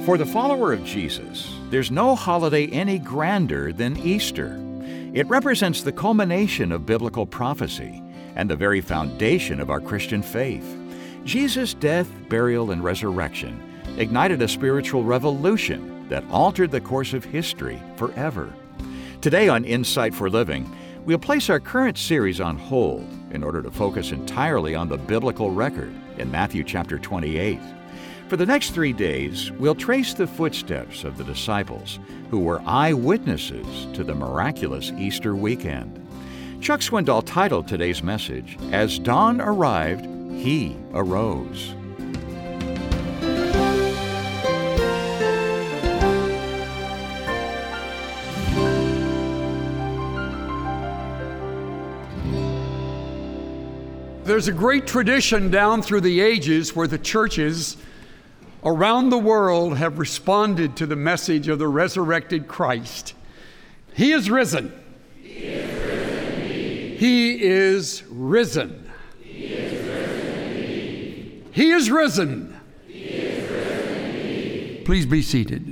For the follower of Jesus, there's no holiday any grander than Easter. It represents the culmination of biblical prophecy and the very foundation of our Christian faith. Jesus' death, burial, and resurrection ignited a spiritual revolution that altered the course of history forever. Today on Insight for Living, we'll place our current series on hold in order to focus entirely on the biblical record in Matthew chapter 28. For the next 3 days, we'll trace the footsteps of the disciples who were eyewitnesses to the miraculous Easter weekend. Chuck Swindoll titled today's message, "As Dawn Arrived, He Arose." There's a great tradition down through the ages where the churches around the world have responded to the message of the resurrected Christ. He is risen. He is risen indeed. He is risen. He is risen indeed. He is risen. He is risen indeed. Please be seated.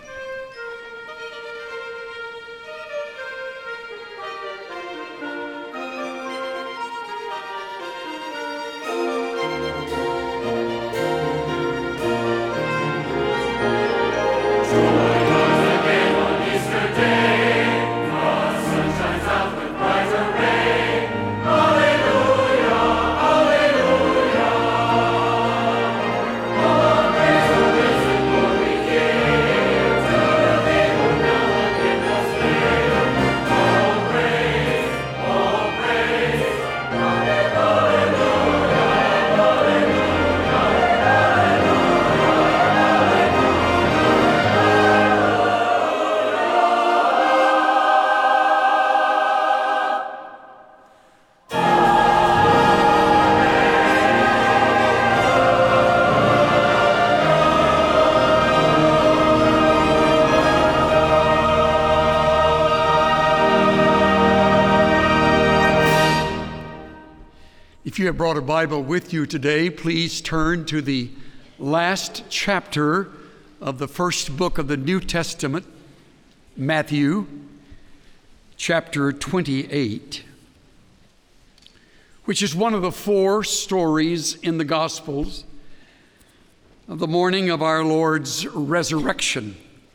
If you have brought a Bible with you today, please turn to the last chapter of the first book of the New Testament, Matthew, chapter 28, which is one of the 4 stories in the Gospels of the morning of our Lord's resurrection.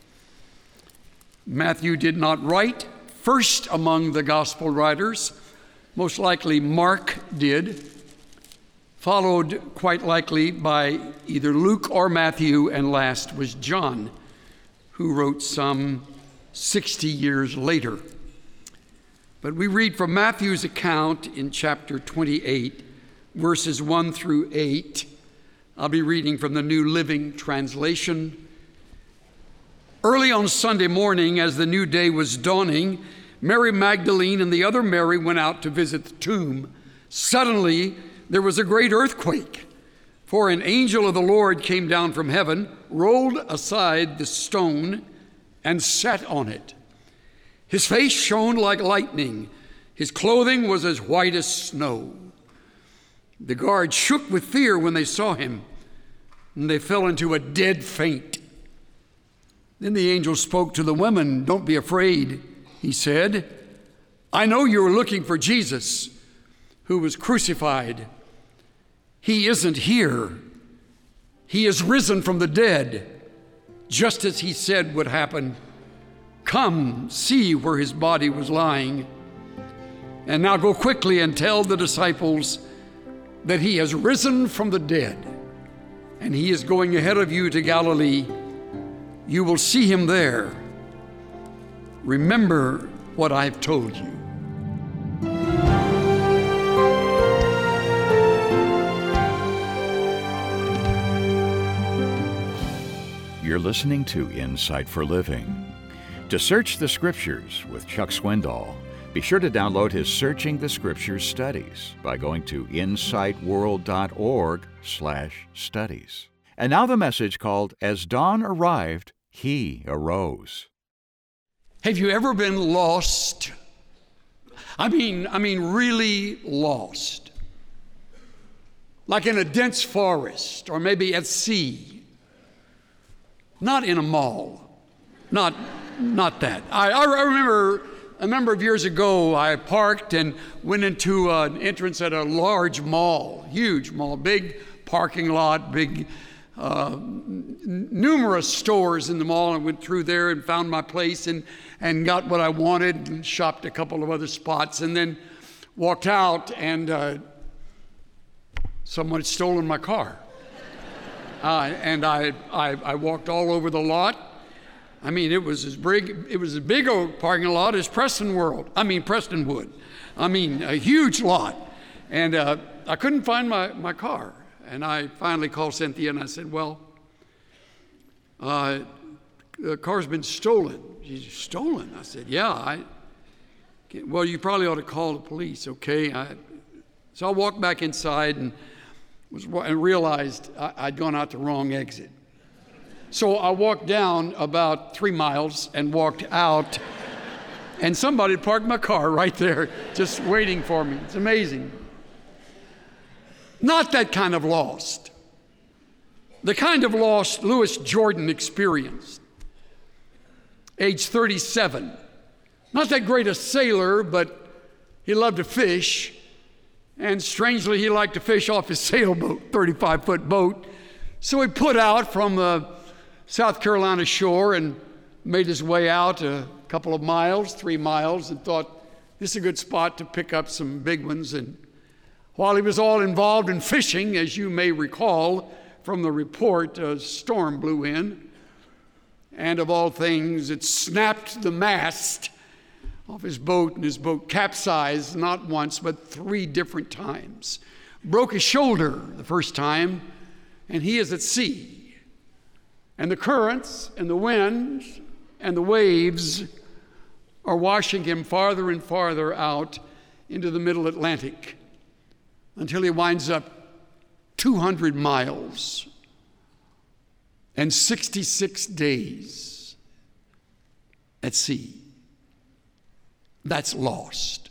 Matthew did not write first among the Gospel writers. Most likely Mark did, followed quite likely by either Luke or Matthew, and last was John, who wrote some 60 years later. But we read from Matthew's account in chapter 28, verses 1 through 8. I'll be reading from the New Living Translation. Early on Sunday morning, as the new day was dawning, Mary Magdalene and the other Mary went out to visit the tomb. Suddenly, there was a great earthquake, for an angel of the Lord came down from heaven, rolled aside the stone, and sat on it. His face shone like lightning. His clothing was as white as snow. The guards shook with fear when they saw him, and they fell into a dead faint. Then the angel spoke to the women. "Don't be afraid," he said. "I know you are looking for Jesus, who was crucified. He isn't here. He is risen from the dead, just as he said would happen. Come, see where his body was lying. And now go quickly and tell the disciples that he has risen from the dead, and he is going ahead of you to Galilee. You will see him there. Remember what I've told you." You're listening to Insight for Living. To search the Scriptures with Chuck Swindoll, be sure to download his Searching the Scriptures studies by going to insightworld.org/studies. And now the message called, "As Dawn Arrived, He Arose." Have you ever been lost? I mean really lost. Like in a dense forest or maybe at sea. Not in a mall. Not that. I remember a number of years ago, I parked and went into an entrance at a large mall, huge mall, big parking lot, big, numerous stores in the mall. I went through there and found my place and got what I wanted and shopped a couple of other spots and then walked out and someone had stolen my car. And I walked all over the lot. I mean, it was as big a parking lot as Prestonwood. I mean, a huge lot. And I couldn't find my car. And I finally called Cynthia and I said, well, the car's been stolen. She said, stolen? I said, yeah. Well, you probably ought to call the police, okay? So I walked back inside and realized I'd gone out the wrong exit. So I walked down about 3 miles and walked out, and somebody parked my car right there, just waiting for me. It's amazing. Not that kind of lost. The kind of lost Louis Jordan experienced. Age 37. Not that great a sailor, but he loved to fish. And strangely, he liked to fish off his sailboat, 35-foot boat. So he put out from the South Carolina shore and made his way out a couple of miles, 3 miles, and thought, this is a good spot to pick up some big ones. And while he was all involved in fishing, as you may recall from the report, a storm blew in. And of all things, it snapped the mast off his boat, and his boat capsized not once, but 3 different times. Broke his shoulder the first time, and he is at sea. And the currents and the winds and the waves are washing him farther and farther out into the middle Atlantic until he winds up 200 miles and 66 days at sea. That's lost.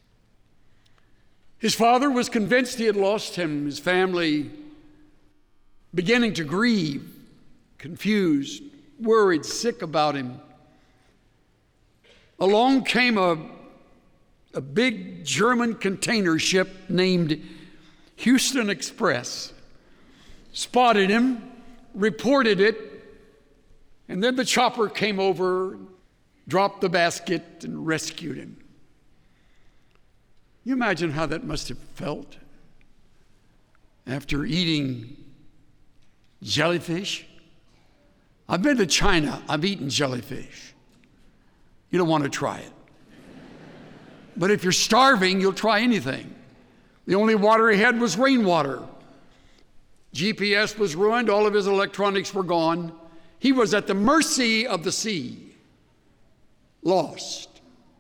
His father was convinced he had lost him. His family beginning to grieve, confused, worried, sick about him. Along came a big German container ship named Houston Express, spotted him, reported it, and then the chopper came over, dropped the basket, and rescued him. You imagine how that must have felt after eating jellyfish? I've been to China. I've eaten jellyfish. You don't want to try it. But if you're starving, you'll try anything. The only water he had was rainwater. GPS was ruined. All of his electronics were gone. He was at the mercy of the sea. Lost.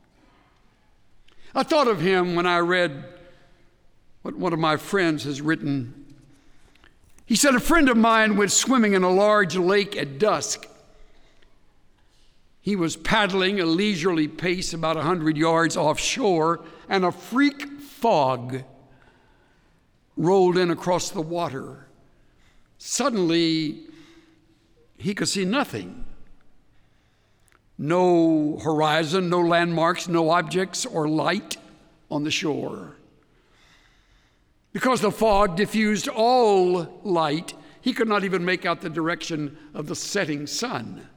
I thought of him when I read what one of my friends has written. He said, a friend of mine went swimming in a large lake at dusk. He was paddling a leisurely pace about 100 yards offshore, and a freak fog rolled in across the water. Suddenly, he could see nothing. No horizon, no landmarks, no objects or light on the shore. Because the fog diffused all light, he could not even make out the direction of the setting sun.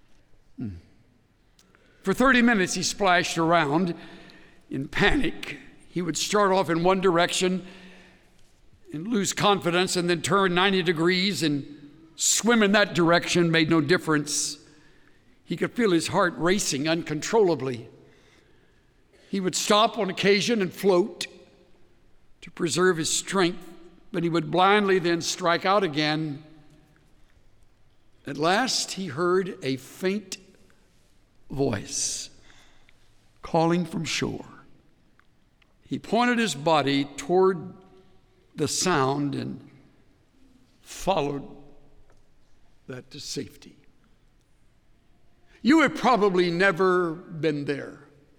For 30 minutes, he splashed around in panic. He would start off in one direction and lose confidence and then turn 90 degrees and swim in that direction. Made no difference. He could feel his heart racing uncontrollably. He would stop on occasion and float to preserve his strength, but he would blindly then strike out again. At last, he heard a faint voice calling from shore. He pointed his body toward the sound and followed that to safety. You have probably never been there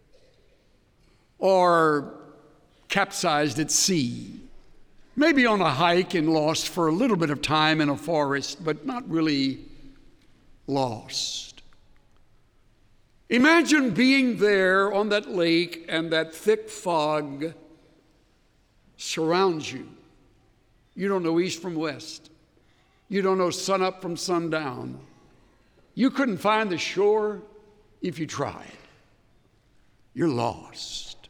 or capsized at sea, maybe on a hike and lost for a little bit of time in a forest, but not really lost. Imagine being there on that lake and that thick fog surrounds you. You don't know east from west. You don't know sun up from sundown. You couldn't find the shore if you tried. You're lost.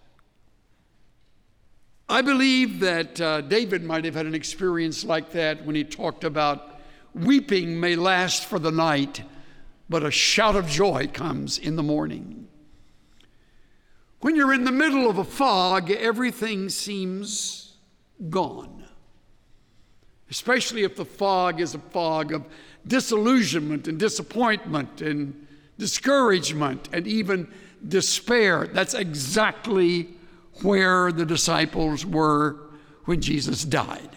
I believe that David might have had an experience like that when he talked about weeping may last for the night, but a shout of joy comes in the morning. When you're in the middle of a fog, everything seems gone. Especially if the fog is a fog of disillusionment and disappointment and discouragement and even despair. That's exactly where the disciples were when Jesus died.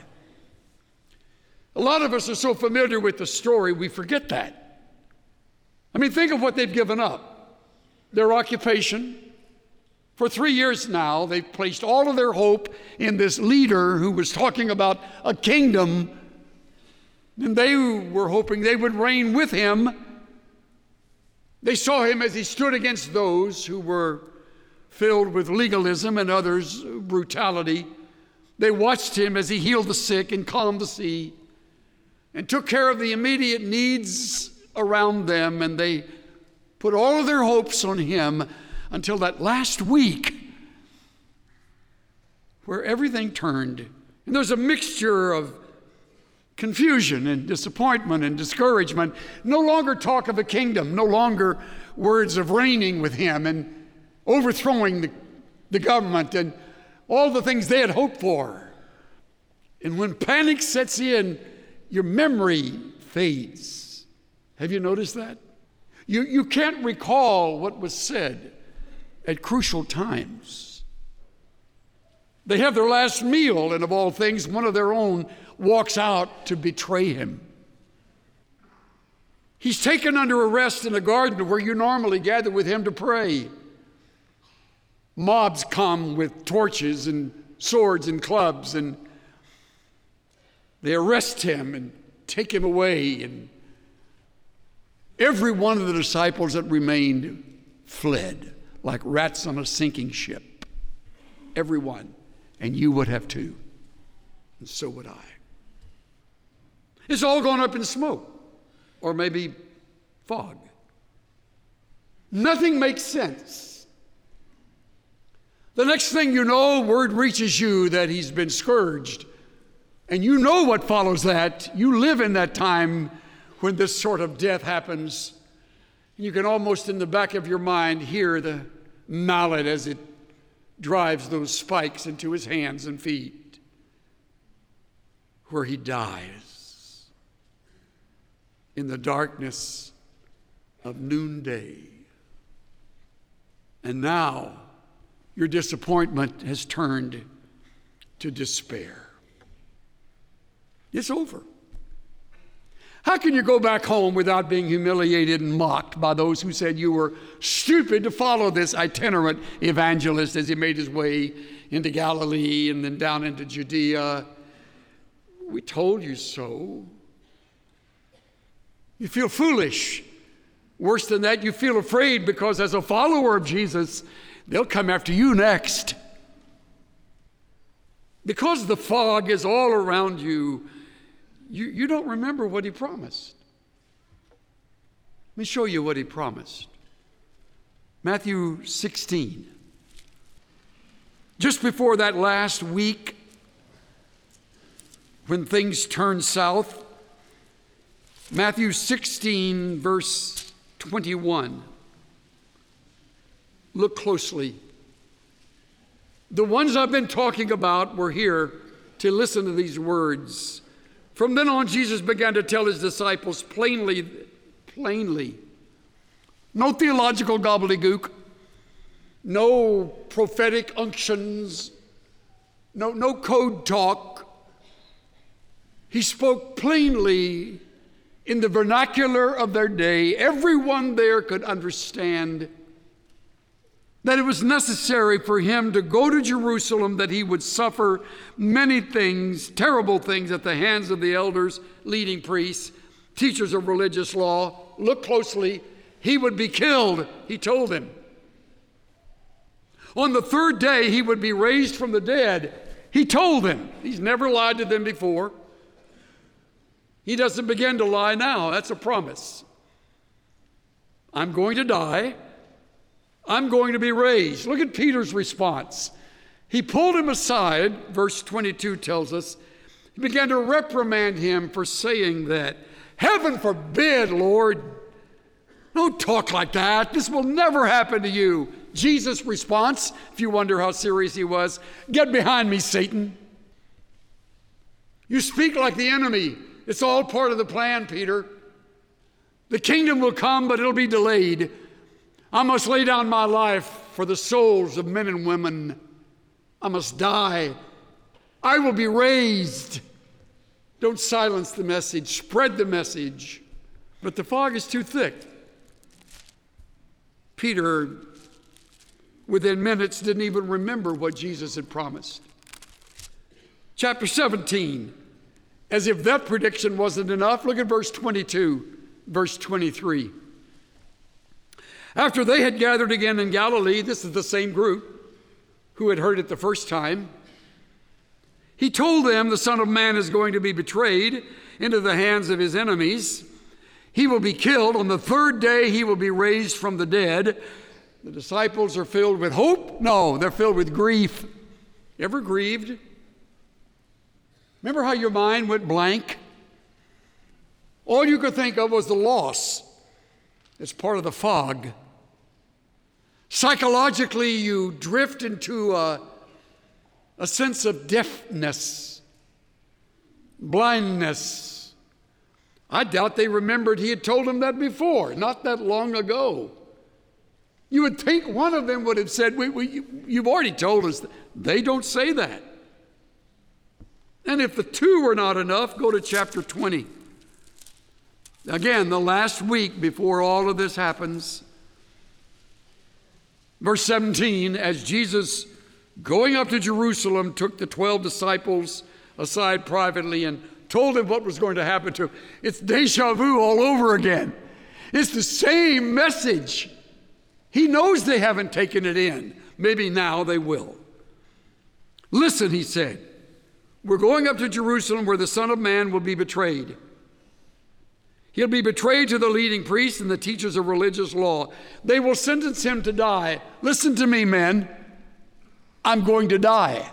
A lot of us are so familiar with the story, we forget that. I mean, think of what they've given up. Their occupation. For 3 years now, they've placed all of their hope in this leader who was talking about a kingdom, and they were hoping they would reign with him. They saw him as he stood against those who were filled with legalism and others' brutality. They watched him as he healed the sick and calmed the sea and took care of the immediate needs around them, and they put all of their hopes on him until that last week where everything turned. And there's a mixture of confusion and disappointment and discouragement. No longer talk of a kingdom, no longer words of reigning with him and overthrowing the government and all the things they had hoped for. And when panic sets in, your memory fades. Have you noticed that? You can't recall what was said at crucial times. They have their last meal, and of all things, one of their own walks out to betray him. He's taken under arrest in a garden where you normally gather with him to pray. Mobs come with torches and swords and clubs, and they arrest him and take him away. And every one of the disciples that remained fled like rats on a sinking ship. Every one. And you would have too. And so would I. It's all gone up in smoke, or maybe fog. Nothing makes sense. The next thing you know, word reaches you that he's been scourged. And you know what follows that. You live in that time when this sort of death happens. You can almost in the back of your mind hear the mallet as it drives those spikes into his hands and feet, where he dies in the darkness of noonday. And now your disappointment has turned to despair. It's over. How can you go back home without being humiliated and mocked by those who said you were stupid to follow this itinerant evangelist as he made his way into Galilee and then down into Judea? We told you so. You feel foolish. Worse than that, you feel afraid because as a follower of Jesus, they'll come after you next. Because the fog is all around you, you don't remember what he promised. Let me show you what he promised. Matthew 16. Just before that last week, when things turned south, Matthew 16, verse 21. Look closely. The ones I've been talking about were here to listen to these words. From then on, Jesus began to tell his disciples plainly, no theological gobbledygook, no prophetic unctions, no code talk. He spoke plainly in the vernacular of their day. Everyone there could understand that it was necessary for him to go to Jerusalem, that he would suffer many things, terrible things, at the hands of the elders, leading priests, teachers of religious law, look closely, he would be killed, he told them. On the third day, he would be raised from the dead. He told them. He's never lied to them before. He doesn't begin to lie now. That's a promise. I'm going to die. I'm going to be raised. Look at Peter's response. He pulled him aside, verse 22 tells us. He began to reprimand him for saying that. Heaven forbid, Lord. Don't talk like that. This will never happen to you. Jesus' response, if you wonder how serious he was, get behind me, Satan. You speak like the enemy. It's all part of the plan, Peter. The kingdom will come, but it'll be delayed. I must lay down my life for the souls of men and women. I must die. I will be raised. Don't silence the message. Spread the message. But the fog is too thick. Peter, within minutes, didn't even remember what Jesus had promised. Chapter 17. As if that prediction wasn't enough, look at verse 22, verse 23. After they had gathered again in Galilee, this is the same group who had heard it the first time, he told them the Son of Man is going to be betrayed into the hands of his enemies. He will be killed. On the third day, he will be raised from the dead. The disciples are filled with hope? No, they're filled with grief. Ever grieved? Remember how your mind went blank? All you could think of was the loss. It's part of the fog. Psychologically, you drift into a sense of deafness, blindness. I doubt they remembered he had told them that before, not that long ago. You would think one of them would have said, you've already told us. They don't say that. And if the two were not enough, go to chapter 20. Again, the last week before all of this happens. Verse 17, as Jesus, going up to Jerusalem, took the 12 disciples aside privately and told them what was going to happen to him. It's deja vu all over again. It's the same message. He knows they haven't taken it in. Maybe now they will. Listen, he said, we're going up to Jerusalem where the Son of Man will be betrayed. He'll be betrayed to the leading priests and the teachers of religious law. They will sentence him to die. Listen to me, men. I'm going to die.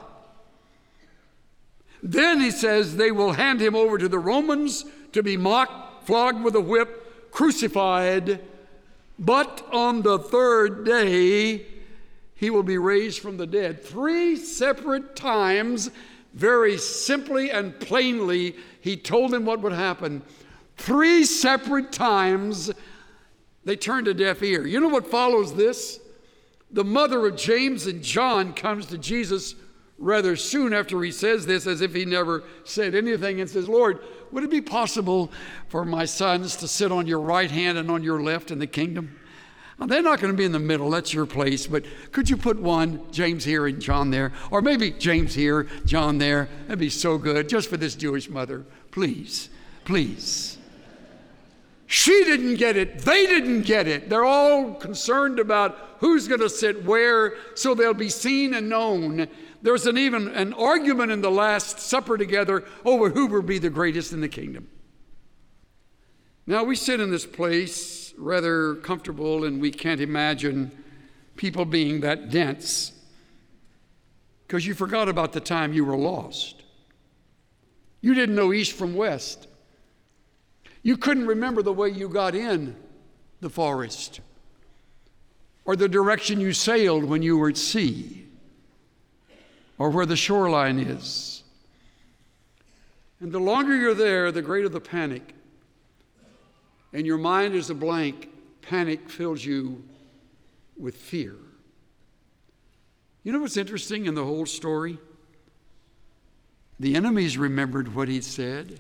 Then he says they will hand him over to the Romans to be mocked, flogged with a whip, crucified. But on the third day, he will be raised from the dead. 3 separate times, very simply and plainly, he told them what would happen. 3 separate times, they turned a deaf ear. You know what follows this? The mother of James and John comes to Jesus rather soon after he says this, as if he never said anything, and says, Lord, would it be possible for my sons to sit on your right hand and on your left in the kingdom? Now, they're not going to be in the middle. That's your place. But could you put one, James here and John there? Or maybe James here, John there. That'd be so good, just for this Jewish mother. Please, please. She didn't get it. They didn't get it. They're all concerned about who's going to sit where so they'll be seen and known. There's even an argument in the Last Supper together over who will be the greatest in the kingdom. Now, we sit in this place rather comfortable, and we can't imagine people being that dense because you forgot about the time you were lost. You didn't know east from west. You couldn't remember the way you got in the forest or the direction you sailed when you were at sea or where the shoreline is. And the longer you're there, the greater the panic. And your mind is a blank. Panic fills you with fear. You know what's interesting in the whole story? The enemies remembered what he said.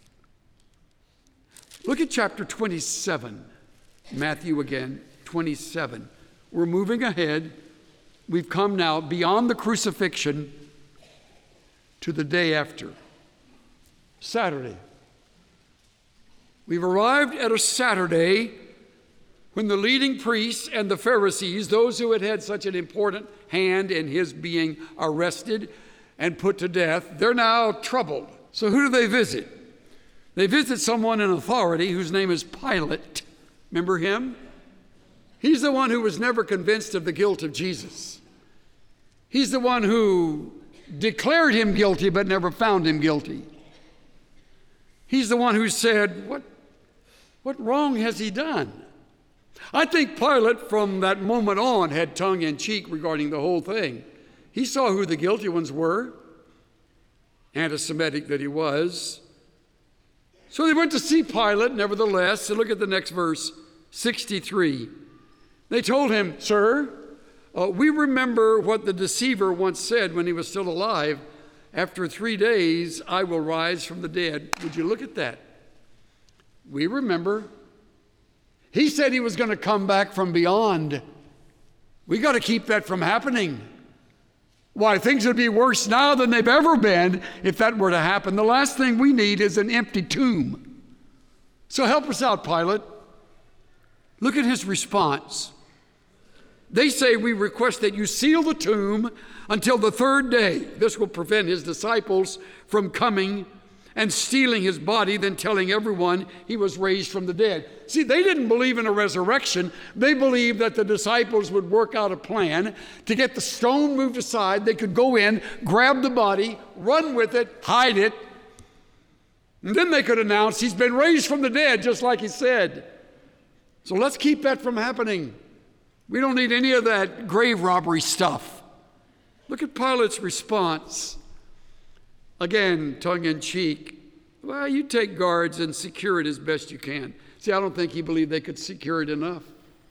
Look at chapter 27, Matthew again, 27. We're moving ahead. We've come now beyond the crucifixion to the day after, Saturday. We've arrived at a Saturday when the leading priests and the Pharisees, those who had had such an important hand in his being arrested and put to death, they're now troubled. So who do they visit? They visit someone in authority whose name is Pilate. Remember him? He's the one who was never convinced of the guilt of Jesus. He's the one who declared him guilty but never found him guilty. He's the one who said, what wrong has he done? I think Pilate from that moment on had tongue in cheek regarding the whole thing. He saw who the guilty ones were, anti-Semitic that he was. So they went to see Pilate, nevertheless. So look at the next verse, 63. They told him, "Sir, we remember what the deceiver once said when he was still alive. After 3 days, I will rise from the dead." Would you look at that? We remember. He said he was going to come back from beyond. We got to keep that from happening. Why, things would be worse now than they've ever been if that were to happen. The last thing we need is an empty tomb. So help us out, Pilate. Look at his response. They say, "We request that you seal the tomb until the 3rd day. This will prevent his disciples from coming and stealing his body, then telling everyone he was raised from the dead." See, they didn't believe in a resurrection. They believed that the disciples would work out a plan to get the stone moved aside. They could go in, grab the body, run with it, hide it, and then they could announce he's been raised from the dead, just like he said. So let's keep that from happening. We don't need any of that grave robbery stuff. Look at Pilate's response. Again, tongue in cheek. "Well, you take guards and secure it as best you can." See, I don't think he believed they could secure it enough.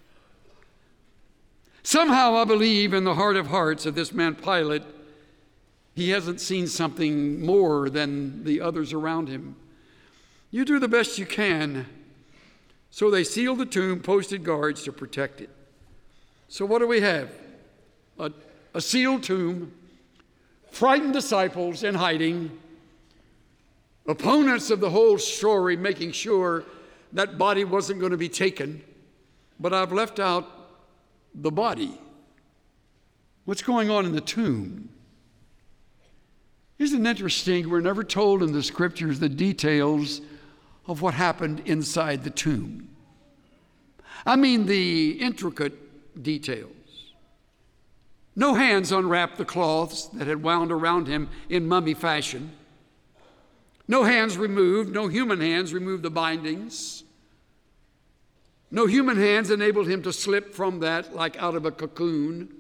Somehow I believe in the heart of hearts of this man Pilate, he hasn't seen something more than the others around him. You do the best you can. So they sealed the tomb, posted guards to protect it. So what do we have? A sealed tomb, frightened disciples in hiding, opponents of the whole story making sure that body wasn't going to be taken, but I've left out the body. What's going on in the tomb? Isn't it interesting? We're never told in the scriptures the details of what happened inside the tomb. I mean the intricate details. No hands unwrapped the cloths that had wound around him in mummy fashion. No hands removed, no human hands removed the bindings. No human hands enabled him to slip from that like out of a cocoon.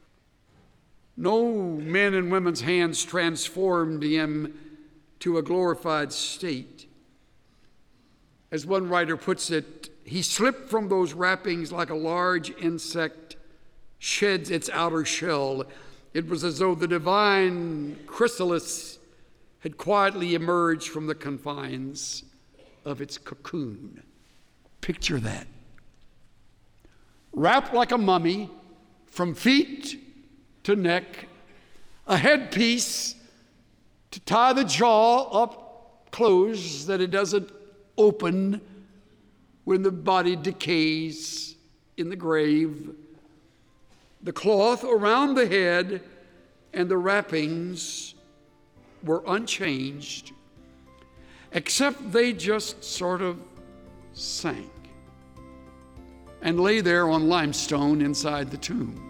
No men and women's hands transformed him to a glorified state. As one writer puts it, he slipped from those wrappings like a large insect sheds its outer shell. It was as though the divine chrysalis had quietly emerged from the confines of its cocoon. Picture that. Wrapped like a mummy from feet to neck, a headpiece to tie the jaw up closed that it doesn't open when the body decays in the grave. The cloth around the head and the wrappings were unchanged, except they just sort of sank and lay there on limestone inside the tomb.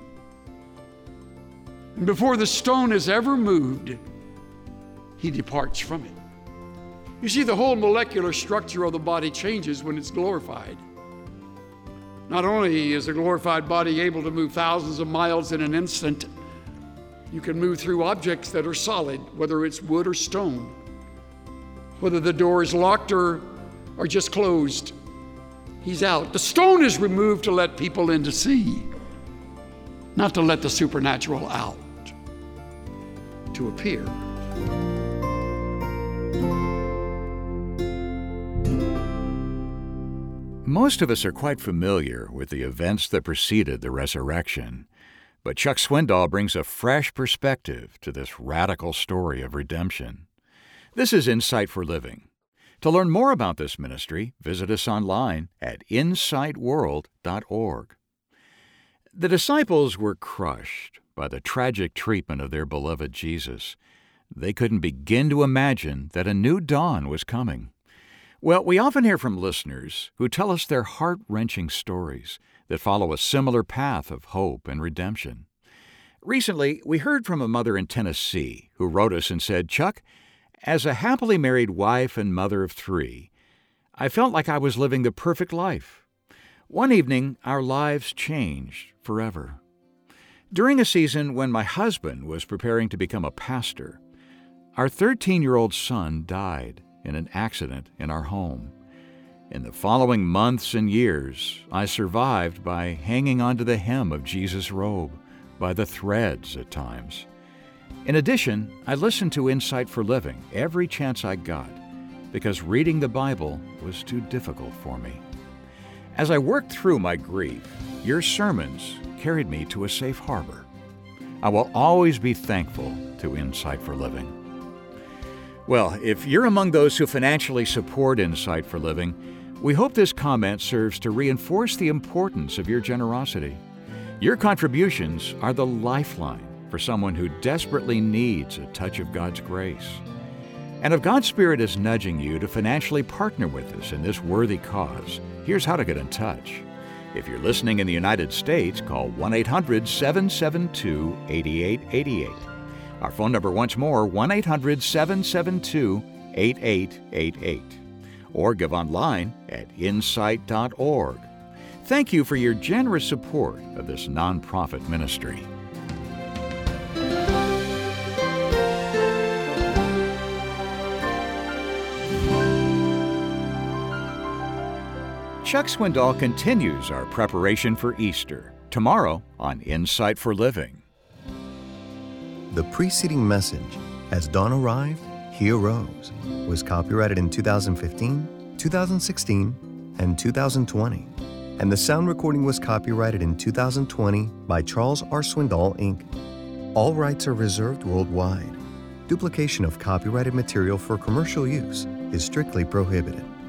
And before the stone is ever moved, he departs from it. You see, the whole molecular structure of the body changes when it's glorified. Not only is a glorified body able to move thousands of miles in an instant, you can move through objects that are solid, whether it's wood or stone, whether the door is locked or just closed. He's out. The stone is removed to let people in to see, not to let the supernatural out to appear. Most of us are quite familiar with the events that preceded the resurrection, but Chuck Swindoll brings a fresh perspective to this radical story of redemption. This is Insight for Living. To learn more about this ministry, visit us online at insightworld.org. The disciples were crushed by the tragic treatment of their beloved Jesus. They couldn't begin to imagine that a new dawn was coming. Well, we often hear from listeners who tell us their heart-wrenching stories that follow a similar path of hope and redemption. Recently, we heard from a mother in Tennessee who wrote us and said, "Chuck, as a happily married wife and mother of 3, I felt like I was living the perfect life. One evening, our lives changed forever. During a season when my husband was preparing to become a pastor, our 13-year-old son died in an accident in our home. In the following months and years, I survived by hanging onto the hem of Jesus' robe, by the threads at times. In addition, I listened to Insight for Living every chance I got because reading the Bible was too difficult for me. As I worked through my grief, your sermons carried me to a safe harbor. I will always be thankful to Insight for Living." Well, if you're among those who financially support Insight for Living, we hope this comment serves to reinforce the importance of your generosity. Your contributions are the lifeline for someone who desperately needs a touch of God's grace. And if God's Spirit is nudging you to financially partner with us in this worthy cause, here's how to get in touch. If you're listening in the United States, call 1-800-772-8888. Our phone number once more, 1-800-772-8888. Or give online at insight.org. Thank you for your generous support of this nonprofit ministry. Chuck Swindoll continues our preparation for Easter, tomorrow on Insight for Living. The preceding message, "As Dawn Arrived, He Arose," was copyrighted in 2015, 2016, and 2020, and the sound recording was copyrighted in 2020 by Charles R. Swindoll, Inc. All rights are reserved worldwide. Duplication of copyrighted material for commercial use is strictly prohibited.